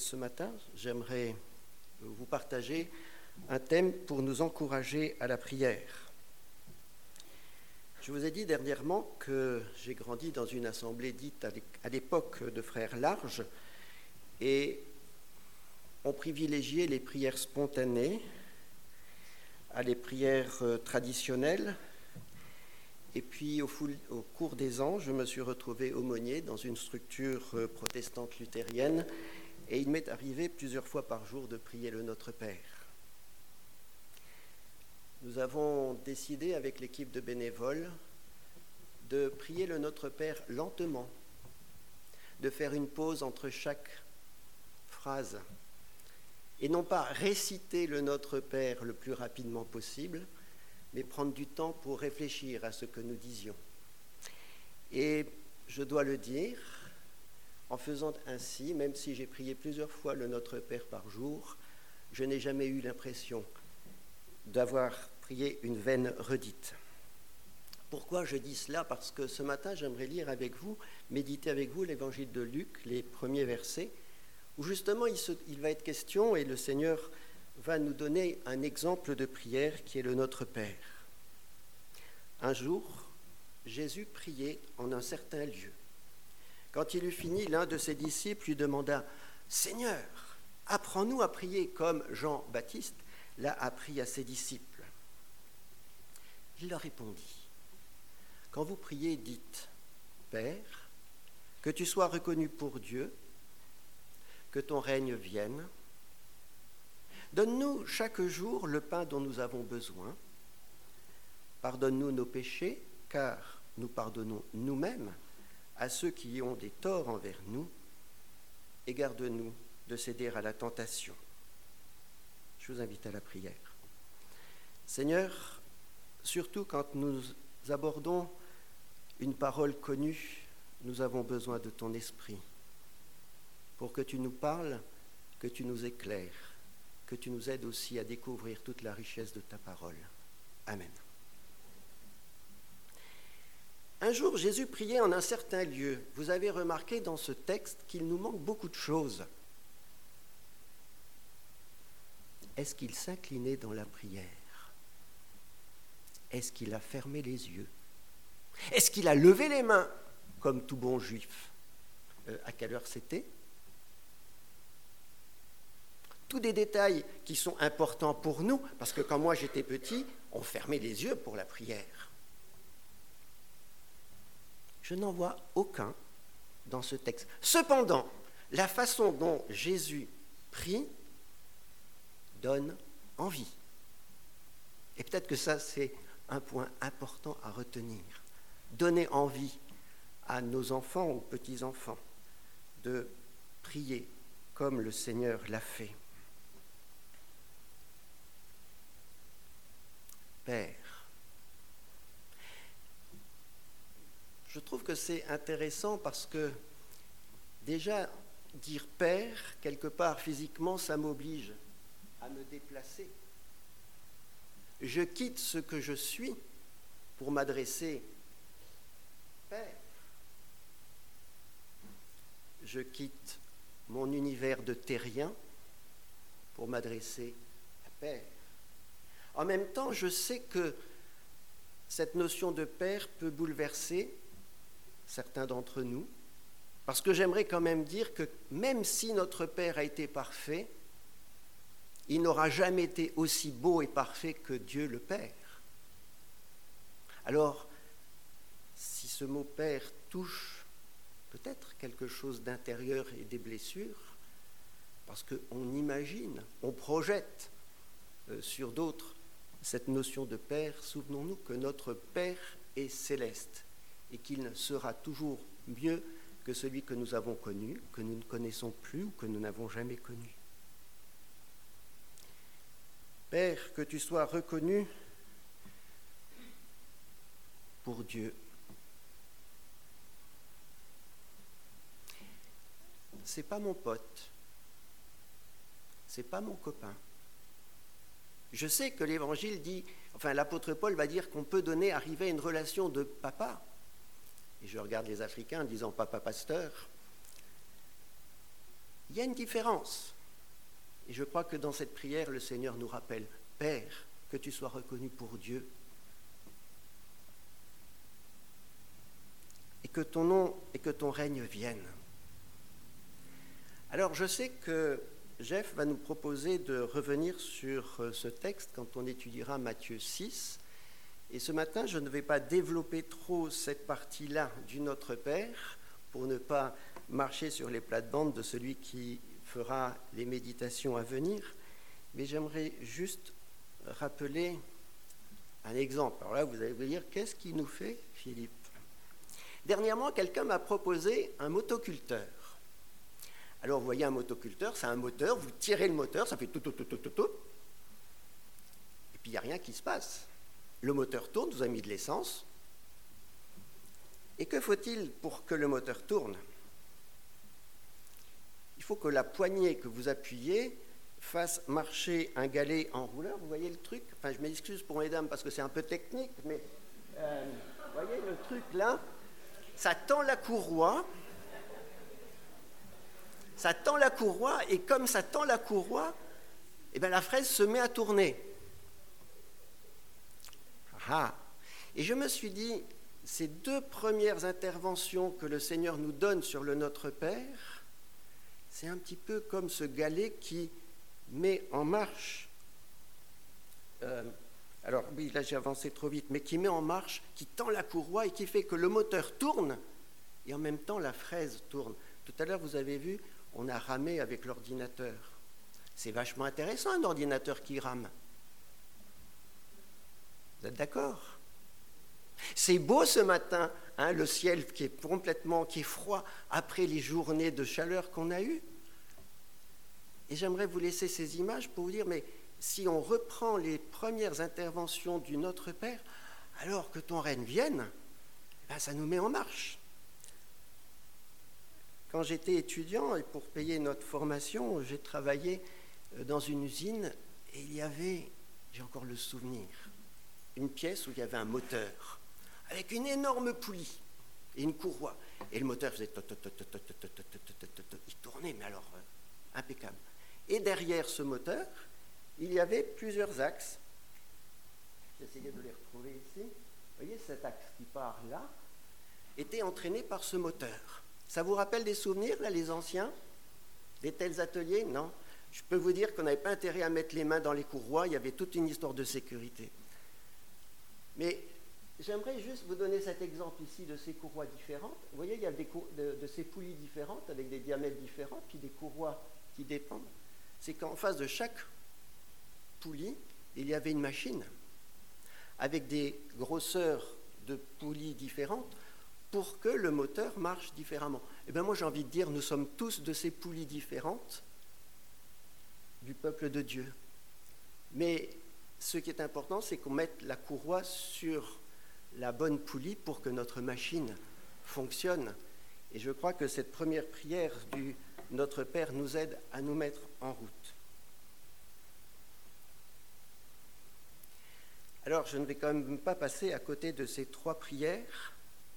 ce matin, j'aimerais vous partager un thème pour nous encourager à la prière. Je vous ai dit dernièrement que j'ai grandi dans une assemblée dite à l'époque de Frères Larges et on privilégiait les prières spontanées à les prières traditionnelles. Et puis, au cours des ans, je me suis retrouvé aumônier dans une structure protestante luthérienne et il m'est arrivé plusieurs fois par jour de prier le Notre Père. Nous avons décidé avec l'équipe de bénévoles de prier le Notre Père lentement, de faire une pause entre chaque phrase et non pas réciter le Notre Père le plus rapidement possible, mais prendre du temps pour réfléchir à ce que nous disions. Et je dois le dire, en faisant ainsi, même si j'ai prié plusieurs fois le Notre Père par jour, je n'ai jamais eu l'impression d'avoir prié une vaine redite. Pourquoi je dis cela ? Parce que ce matin, j'aimerais lire avec vous, méditer avec vous l'évangile de Luc, les premiers versets, où justement il va être question, et le Seigneur va nous donner un exemple de prière qui est le Notre Père. Un jour, Jésus priait en un certain lieu. Quand il eut fini, l'un de ses disciples lui demanda « Seigneur, apprends-nous à prier comme Jean-Baptiste l'a appris à ses disciples. » Il leur répondit « Quand vous priez, dites « Père, que tu sois reconnu pour Dieu, que ton règne vienne. Donne-nous chaque jour le pain dont nous avons besoin. Pardonne-nous nos péchés, car nous pardonnons nous-mêmes à ceux qui ont des torts envers nous, et garde-nous de céder à la tentation. » Je vous invite à la prière. Seigneur, surtout quand nous abordons une parole connue, nous avons besoin de ton esprit pour que tu nous parles, que tu nous éclaires, que tu nous aides aussi à découvrir toute la richesse de ta parole. Amen. Un jour, Jésus priait en un certain lieu. Vous avez remarqué dans ce texte qu'il nous manque beaucoup de choses. Est-ce qu'il s'inclinait dans la prière ? Est-ce qu'il a fermé les yeux ? Est-ce qu'il a levé les mains, comme tout bon juif ? À quelle heure c'était ? Tous des détails qui sont importants pour nous, parce que quand moi j'étais petit, on fermait les yeux pour la prière. Je n'en vois aucun dans ce texte. Cependant, la façon dont Jésus prie donne envie. Et peut-être que ça, c'est un point important à retenir. Donner envie à nos enfants ou petits-enfants de prier comme le Seigneur l'a fait. Père. Je trouve que c'est intéressant parce que déjà dire Père, quelque part physiquement, ça m'oblige à me déplacer. Je quitte ce que je suis pour m'adresser Père. Je quitte mon univers de terrien pour m'adresser à Père. En même temps, je sais que cette notion de Père peut bouleverser certains d'entre nous, parce que j'aimerais quand même dire que même si notre Père a été parfait, il n'aura jamais été aussi beau et parfait que Dieu le Père. Alors, si ce mot Père touche peut-être quelque chose d'intérieur et des blessures, parce qu'on imagine, on projette sur d'autres cette notion de Père, souvenons-nous que notre Père est céleste et qu'il sera toujours mieux que celui que nous avons connu, que nous ne connaissons plus ou que nous n'avons jamais connu. Père, que tu sois reconnu pour Dieu. C'est pas mon pote, c'est pas mon copain. Je sais que l'Évangile dit, l'apôtre Paul va dire qu'on peut arriver à une relation de papa. Et je regarde les Africains en disant papa pasteur. Il y a une différence. Et je crois que dans cette prière, le Seigneur nous rappelle, Père, que tu sois reconnu pour Dieu, et que ton nom et que ton règne viennent. Alors je sais que Jeff va nous proposer de revenir sur ce texte quand on étudiera Matthieu 6. Et ce matin, je ne vais pas développer trop cette partie-là du Notre Père pour ne pas marcher sur les plates-bandes de celui qui fera les méditations à venir. Mais j'aimerais juste rappeler un exemple. Alors là, vous allez vous dire, qu'est-ce qu'il nous fait, Philippe ? Dernièrement, quelqu'un m'a proposé un motoculteur. Alors, vous voyez, un motoculteur, c'est un moteur, vous tirez le moteur, ça fait tout, et puis il n'y a rien qui se passe. Le moteur tourne, vous avez mis de l'essence, et que faut-il pour que le moteur tourne ? Il faut que la poignée que vous appuyez fasse marcher un galet en rouleur, vous voyez le truc ? Enfin, je m'excuse pour les dames parce que c'est un peu technique, mais vous voyez le truc là ? Ça tend la courroie, et comme ça tend la courroie, eh bien la fraise se met à tourner. Et je me suis dit, ces deux premières interventions que le Seigneur nous donne sur le Notre Père, c'est un petit peu comme ce galet qui met en marche, alors oui, là j'ai avancé trop vite, mais qui met en marche, qui tend la courroie et qui fait que le moteur tourne et en même temps la fraise tourne. Tout à l'heure, vous avez vu, on a ramé avec l'ordinateur. C'est vachement intéressant un ordinateur qui rame. Vous êtes d'accord ? C'est beau ce matin, hein, le ciel qui est froid après les journées de chaleur qu'on a eues. Et j'aimerais vous laisser ces images pour vous dire, mais si on reprend les premières interventions du Notre Père, alors que ton règne vienne, ben ça nous met en marche. Quand j'étais étudiant, et pour payer notre formation, j'ai travaillé dans une usine, et il y avait, j'ai encore le souvenir, une pièce où il y avait un moteur, avec une énorme poulie et une courroie. Et le moteur faisait il tournait, mais alors impeccable. Et derrière ce moteur, il y avait plusieurs axes. J'essayais de les retrouver ici. Vous voyez, cet axe qui part là était entraîné par ce moteur. Ça vous rappelle des souvenirs, là, les anciens ? Des tels ateliers ? Non. Je peux vous dire qu'on n'avait pas intérêt à mettre les mains dans les courroies, il y avait toute une histoire de sécurité. Mais j'aimerais juste vous donner cet exemple ici de ces courroies différentes. Vous voyez, il y a de ces poulies différentes avec des diamètres différents, puis des courroies qui dépendent. C'est qu'en face de chaque poulie, il y avait une machine avec des grosseurs de poulies différentes pour que le moteur marche différemment. Et bien moi j'ai envie de dire, nous sommes tous de ces poulies différentes du peuple de Dieu. Mais ce qui est important, c'est qu'on mette la courroie sur la bonne poulie pour que notre machine fonctionne. Et je crois que cette première prière du Notre Père nous aide à nous mettre en route. Alors, je ne vais quand même pas passer à côté de ces trois prières.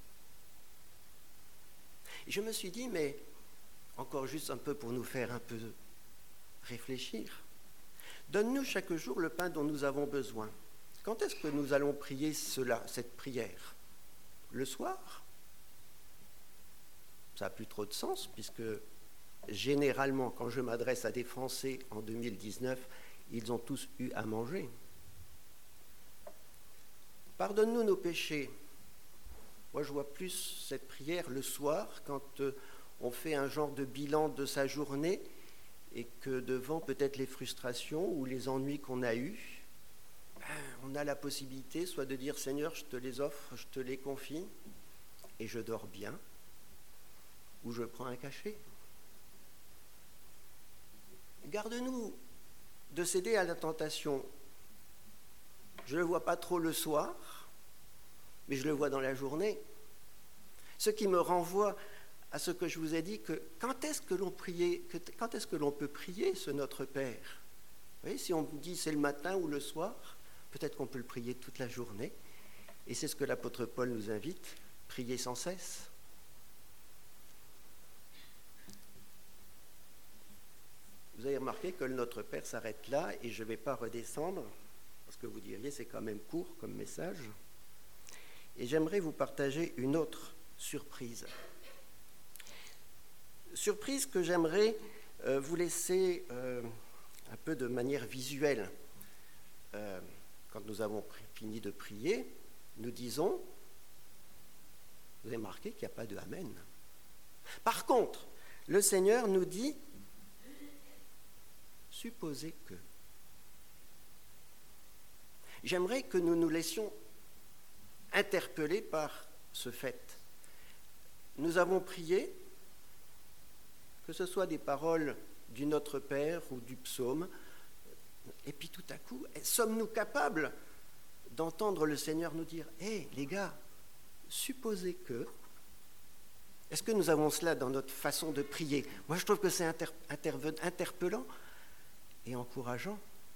Et je me suis dit, mais encore juste un peu pour nous faire un peu réfléchir, donne-nous chaque jour le pain dont nous avons besoin. Quand est-ce que nous allons prier cette prière ? Le soir ? Ça n'a plus trop de sens, puisque généralement, quand je m'adresse à des Français en 2019, ils ont tous eu à manger. Pardonne-nous nos péchés. Moi, je vois plus cette prière le soir, quand on fait un genre de bilan de sa journée et que devant peut-être les frustrations ou les ennuis qu'on a eus, on a la possibilité soit de dire « Seigneur, je te les offre, je te les confie et je dors bien » ou je prends un cachet. Garde-nous de céder à la tentation. Je ne le vois pas trop le soir, mais je le vois dans la journée. Ce qui me renvoie à ce que je vous ai dit, que quand est-ce que l'on peut prier ce Notre Père ? Vous voyez, si on vous dit c'est le matin ou le soir, peut-être qu'on peut le prier toute la journée. Et c'est ce que l'apôtre Paul nous invite, prier sans cesse. Vous avez remarqué que le Notre Père s'arrête là et je ne vais pas redescendre, parce que vous diriez c'est quand même court comme message. Et j'aimerais vous partager une autre surprise. Surprise que j'aimerais vous laisser un peu de manière visuelle. Quand nous avons fini de prier, nous disons, vous avez remarqué qu'il n'y a pas de Amen. Par contre, le Seigneur nous dit, supposez que. J'aimerais que nous nous laissions interpeller par ce fait. Nous avons prié, que ce soit des paroles du Notre Père ou du psaume, et puis tout à coup, sommes-nous capables d'entendre le Seigneur nous dire « Hé, les gars, supposez que… » Est-ce que nous avons cela dans notre façon de prier ? Moi, je trouve que c'est interpellant et encourageant.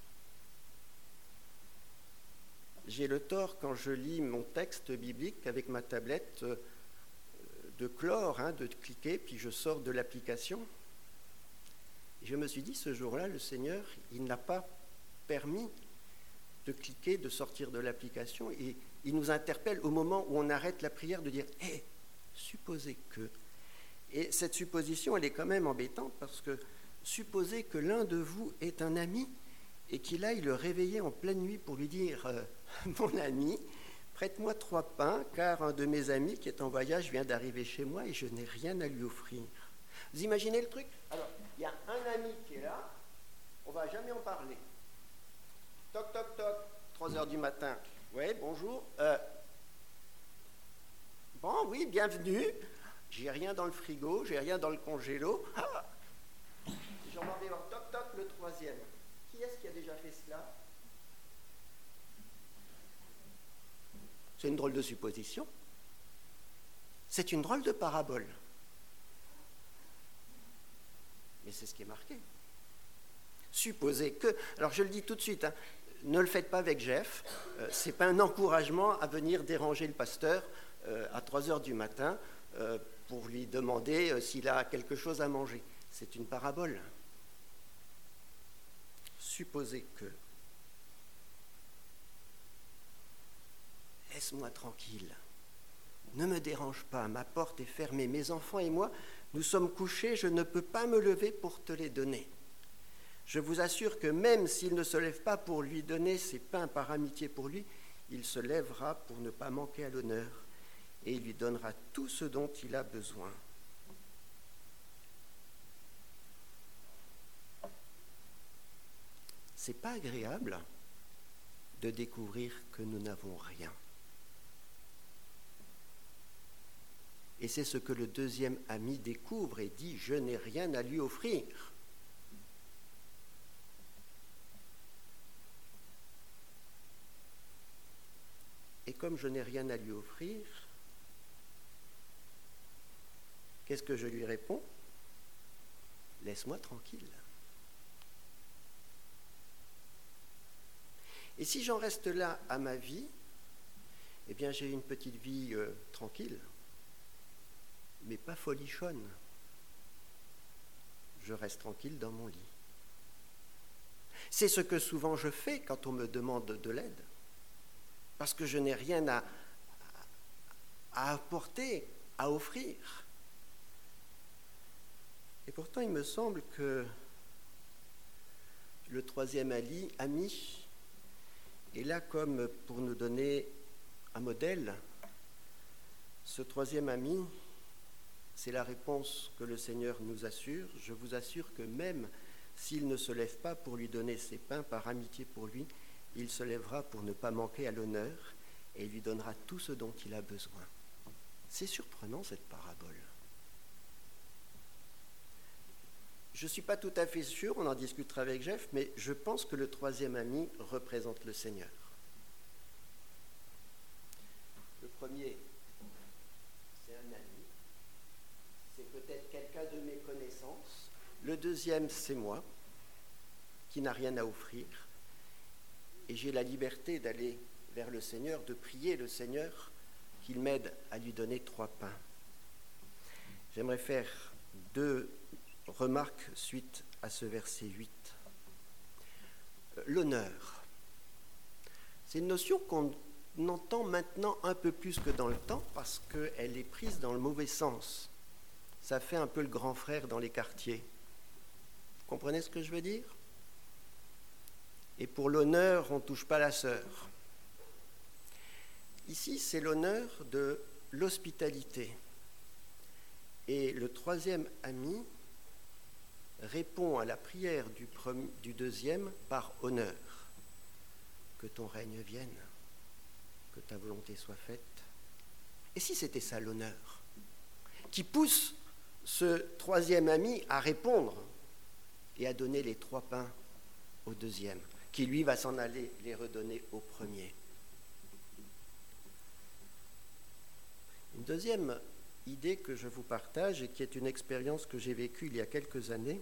J'ai le tort, quand je lis mon texte biblique avec ma tablette, de clore, de cliquer, puis je sors de l'application. Et je me suis dit, ce jour-là, le Seigneur, il n'a pas permis de cliquer, de sortir de l'application, et il nous interpelle au moment où on arrête la prière de dire « Hé, supposez que… » Et cette supposition, elle est quand même embêtante, parce que supposez que l'un de vous est un ami et qu'il aille le réveiller en pleine nuit pour lui dire « Mon ami, prête-moi 3 pains, car un de mes amis qui est en voyage vient d'arriver chez moi et je n'ai rien à lui offrir. » Vous imaginez le truc ? Alors, il y a un ami qui est là, on ne va jamais en parler. Toc, toc, toc, 3h du matin. Oui, bonjour. Bon, oui, bienvenue. J'ai rien dans le frigo, j'ai rien dans le congélo. Ah, j'en vais voir. Toc, toc, le 3e. Qui est-ce qui a déjà fait cela ? C'est une drôle de supposition. C'est une drôle de parabole. Mais c'est ce qui est marqué. Supposez que… Alors je le dis tout de suite, ne le faites pas avec Jeff. Ce n'est pas un encouragement à venir déranger le pasteur à 3h du matin pour lui demander s'il a quelque chose à manger. C'est une parabole. Supposez que… Laisse-moi tranquille. Ne me dérange pas, ma porte est fermée. Mes enfants et moi, nous sommes couchés, je ne peux pas me lever pour te les donner. Je vous assure que même s'il ne se lève pas pour lui donner ses pains par amitié pour lui, il se lèvera pour ne pas manquer à l'honneur et il lui donnera tout ce dont il a besoin. C'est pas agréable de découvrir que nous n'avons rien. Et c'est ce que le deuxième ami découvre et dit « Je n'ai rien à lui offrir ». Et comme je n'ai rien à lui offrir, qu'est-ce que je lui réponds ? Laisse-moi tranquille. Et si j'en reste là à ma vie, eh bien j'ai une petite vie tranquille, mais pas folichonne. Je reste tranquille dans mon lit. C'est ce que souvent je fais quand on me demande de l'aide, parce que je n'ai rien à apporter, à offrir. Et pourtant, il me semble que le troisième ami est là comme pour nous donner un modèle. Ce troisième ami, c'est la réponse que le Seigneur nous assure. Je vous assure que même s'il ne se lève pas pour lui donner ses pains par amitié pour lui, il se lèvera pour ne pas manquer à l'honneur et il lui donnera tout ce dont il a besoin. C'est surprenant cette parabole. Je ne suis pas tout à fait sûr, on en discutera avec Jeff, mais je pense que le troisième ami représente le Seigneur. Le premier, c'est un ami, c'est peut-être quelqu'un de mes connaissances. Le deuxième, c'est moi, qui n'a rien à offrir. Et j'ai la liberté d'aller vers le Seigneur, de prier le Seigneur qu'il m'aide à lui donner 3 pains. J'aimerais faire 2 remarques suite à ce verset 8. L'honneur. C'est une notion qu'on entend maintenant un peu plus que dans le temps parce qu'elle est prise dans le mauvais sens. Ça fait un peu le grand frère dans les quartiers. Vous comprenez ce que je veux dire? Et pour l'honneur, on ne touche pas la sœur. Ici, c'est l'honneur de l'hospitalité. Et le troisième ami répond à la prière du deuxième par honneur. Que ton règne vienne, que ta volonté soit faite. Et si c'était ça l'honneur, qui pousse ce troisième ami à répondre et à donner les 3 pains au deuxième, qui lui va s'en aller les redonner au premier. Une deuxième idée que je vous partage et qui est une expérience que j'ai vécue il y a quelques années,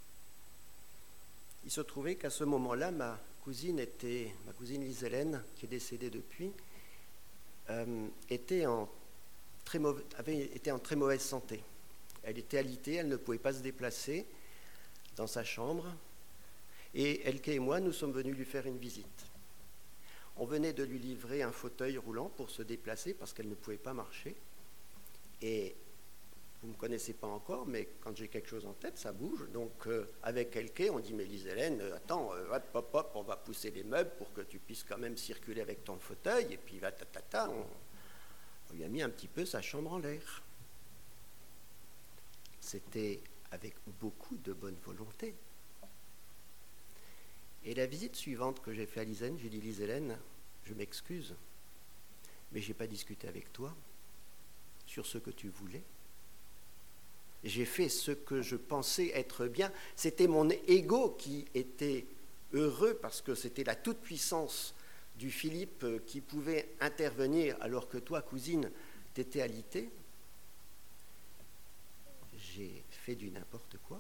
il se trouvait qu'à ce moment-là, ma cousine Lise-Hélène, qui est décédée depuis, avait été en très mauvaise santé. Elle était alitée, elle ne pouvait pas se déplacer dans sa chambre. Et Elke et moi, nous sommes venus lui faire une visite. On venait de lui livrer un fauteuil roulant pour se déplacer parce qu'elle ne pouvait pas marcher. Et vous ne me connaissez pas encore, mais quand j'ai quelque chose en tête, ça bouge. Donc, avec Elke, on dit, mais Lise-Hélène, attends, hop, on va pousser les meubles pour que tu puisses quand même circuler avec ton fauteuil. Et puis, on lui a mis un petit peu sa chambre en l'air. C'était avec beaucoup de bonne volonté. Et la visite suivante que j'ai faite à Lise-Hélène, j'ai dit, Lise-Hélène, je m'excuse, mais je n'ai pas discuté avec toi sur ce que tu voulais. J'ai fait ce que je pensais être bien. C'était mon ego qui était heureux parce que c'était la toute-puissance du Philippe qui pouvait intervenir alors que toi, cousine, t'étais alitée. J'ai fait du n'importe quoi.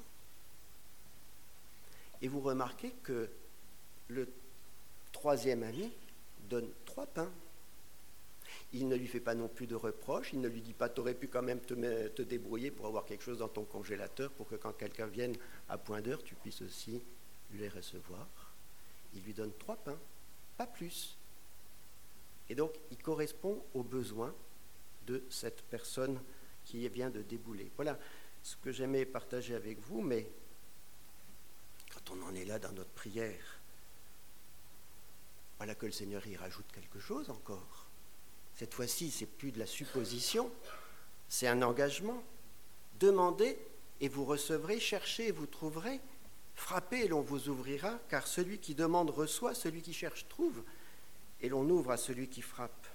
Et vous remarquez que le troisième ami donne 3 pains. Il ne lui fait pas non plus de reproches, il ne lui dit pas « t'aurais pu quand même te débrouiller pour avoir quelque chose dans ton congélateur pour que quand quelqu'un vienne à point d'heure, tu puisses aussi les recevoir ». Il lui donne 3 pains, pas plus. Et donc, il correspond aux besoins de cette personne qui vient de débouler. Voilà ce que j'aimais partager avec vous, mais quand on en est là dans notre prière, voilà que le Seigneur y rajoute quelque chose encore. Cette fois-ci, c'est plus de la supposition, c'est un engagement. Demandez et vous recevrez, cherchez et vous trouverez, frappez et l'on vous ouvrira, car celui qui demande reçoit, celui qui cherche trouve, et l'on ouvre à celui qui frappe.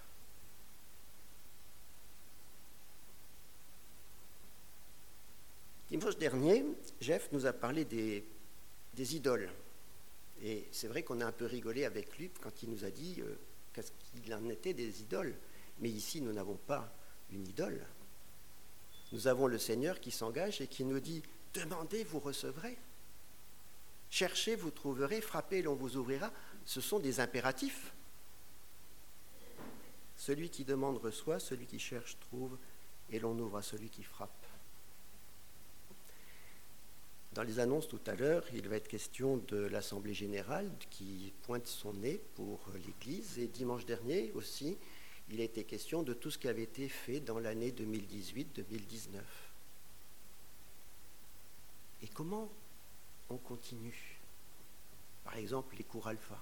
Dimanche dernier, Jeff nous a parlé des idoles. Et c'est vrai qu'on a un peu rigolé avec lui quand il nous a dit qu'est-ce qu'il en était des idoles. Mais ici, nous n'avons pas une idole. Nous avons le Seigneur qui s'engage et qui nous dit « Demandez, vous recevrez. Cherchez, vous trouverez. Frappez, l'on vous ouvrira. » Ce sont des impératifs. Celui qui demande reçoit, celui qui cherche trouve, et l'on ouvre à celui qui frappe. Dans les annonces tout à l'heure, il va être question de l'Assemblée générale qui pointe son nez pour l'Église. Et dimanche dernier aussi, il a été question de tout ce qui avait été fait dans l'année 2018-2019. Et comment on continue? Par exemple, les cours alpha.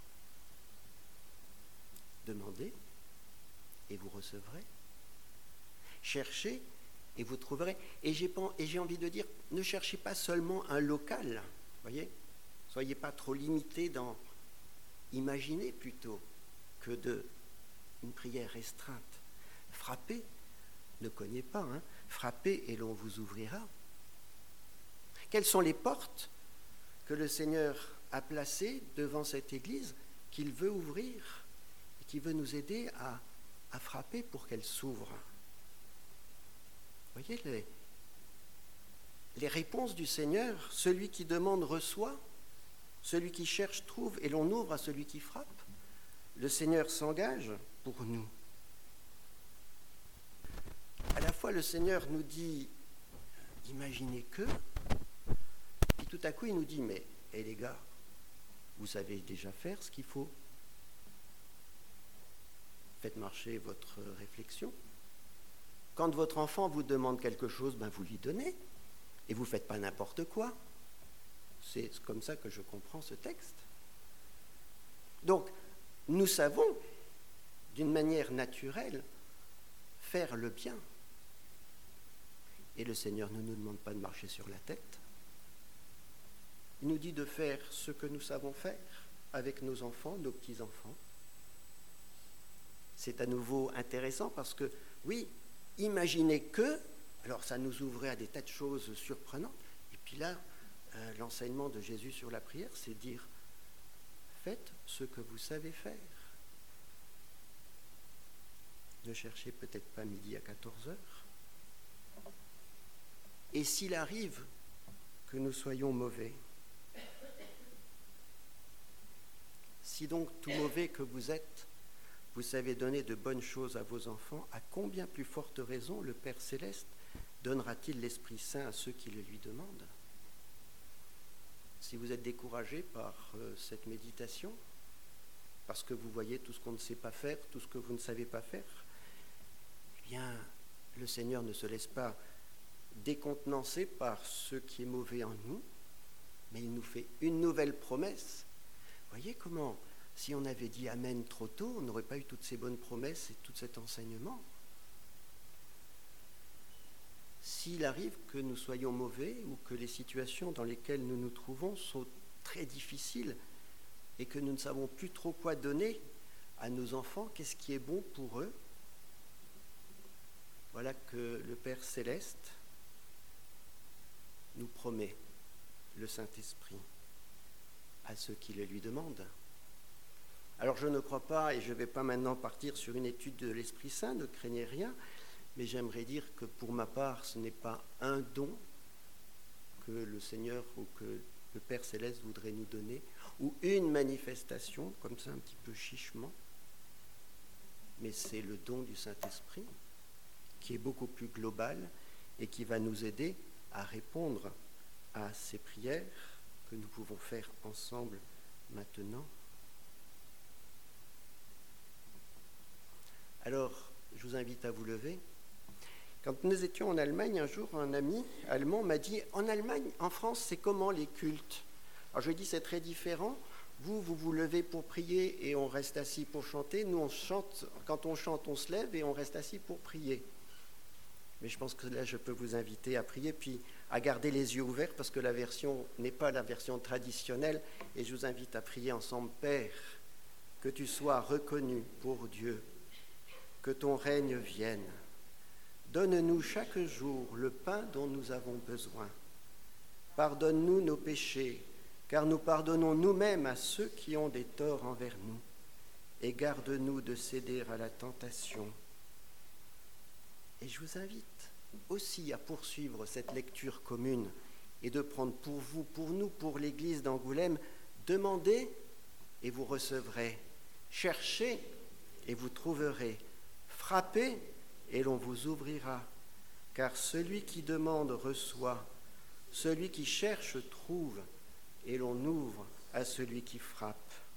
Demandez et vous recevrez. Cherchez et vous trouverez. Et j'ai envie de dire, ne cherchez pas seulement un local, voyez. Soyez pas trop limités dans imaginez plutôt que une prière restreinte. Frappez, ne cognez pas, frappez et l'on vous ouvrira. Quelles sont les portes que le Seigneur a placées devant cette Église qu'il veut ouvrir et qui veut nous aider à frapper pour qu'elles s'ouvrent? Vous voyez les réponses du Seigneur, celui qui demande reçoit, celui qui cherche trouve, et l'on ouvre à celui qui frappe. Le Seigneur s'engage pour nous. À la fois, le Seigneur nous dit, imaginez que, puis tout à coup, il nous dit, mais les gars, vous savez déjà faire ce qu'il faut. Faites marcher votre réflexion. Quand votre enfant vous demande quelque chose, vous lui donnez. Et vous ne faites pas n'importe quoi. C'est comme ça que je comprends ce texte. Donc, nous savons, d'une manière naturelle, faire le bien. Et le Seigneur ne nous demande pas de marcher sur la tête. Il nous dit de faire ce que nous savons faire avec nos enfants, nos petits-enfants. C'est à nouveau intéressant parce que, oui, imaginez que, alors ça nous ouvrait à des tas de choses surprenantes. Et puis là, l'enseignement de Jésus sur la prière, c'est dire, faites ce que vous savez faire. Ne cherchez peut-être pas midi à 14h. Et s'il arrive que nous soyons mauvais, si donc tout mauvais que vous êtes, vous savez donner de bonnes choses à vos enfants, à combien plus forte raison le Père Céleste donnera-t-il l'Esprit Saint à ceux qui le lui demandent? Si vous êtes découragé par cette méditation, parce que vous voyez tout ce qu'on ne sait pas faire, tout ce que vous ne savez pas faire, eh bien, le Seigneur ne se laisse pas décontenancer par ce qui est mauvais en nous, mais il nous fait une nouvelle promesse. Voyez comment, si on avait dit Amen trop tôt, on n'aurait pas eu toutes ces bonnes promesses et tout cet enseignement. S'il arrive que nous soyons mauvais ou que les situations dans lesquelles nous nous trouvons sont très difficiles et que nous ne savons plus trop quoi donner à nos enfants, qu'est-ce qui est bon pour eux? Voilà que le Père Céleste nous promet le Saint-Esprit à ceux qui le lui demandent. Alors je ne crois pas, et je ne vais pas maintenant partir sur une étude de l'Esprit Saint, ne craignez rien, mais j'aimerais dire que pour ma part, ce n'est pas un don que le Seigneur ou que le Père Céleste voudrait nous donner, ou une manifestation, comme ça un petit peu chichement, mais c'est le don du Saint-Esprit, qui est beaucoup plus global et qui va nous aider à répondre à ces prières que nous pouvons faire ensemble maintenant. Alors, je vous invite à vous lever. Quand nous étions en Allemagne, un jour, un ami allemand m'a dit « En Allemagne, en France, c'est comment les cultes ?» Alors je lui ai dit « C'est très différent. Vous vous levez pour prier et on reste assis pour chanter. Nous, on chante. Quand on chante, on se lève et on reste assis pour prier. » Mais je pense que là, je peux vous inviter à prier, puis à garder les yeux ouverts, parce que la version n'est pas la version traditionnelle. Et je vous invite à prier ensemble. Père, que tu sois reconnu pour Dieu, que ton règne vienne. Donne-nous chaque jour le pain dont nous avons besoin. Pardonne-nous nos péchés, car nous pardonnons nous-mêmes à ceux qui ont des torts envers nous. Et garde-nous de céder à la tentation. Et je vous invite aussi à poursuivre cette lecture commune et de prendre pour vous, pour nous, pour l'Église d'Angoulême, demandez et vous recevrez. Cherchez et vous trouverez. Frappez et l'on vous ouvrira. Car celui qui demande reçoit, celui qui cherche trouve, et l'on ouvre à celui qui frappe.